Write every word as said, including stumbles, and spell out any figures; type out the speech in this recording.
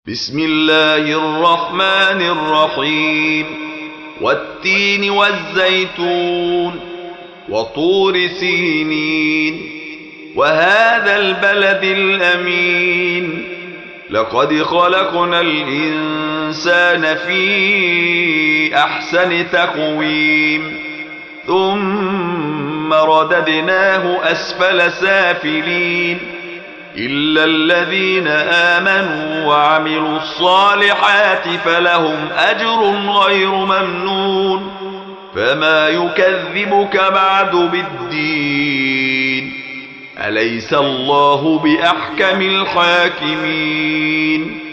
بسم الله الرحمن الرحيم والتين والزيتون وطور سينين وهذا البلد الأمين لقد خلقنا الإنسان في أحسن تقويم ثم رددناه أسفل سافلين إلا الذين آمنوا وعملوا الصالحات فلهم أجر غير ممنون فما يكذبك بعد بالدين أليس الله بأحكم الحاكمين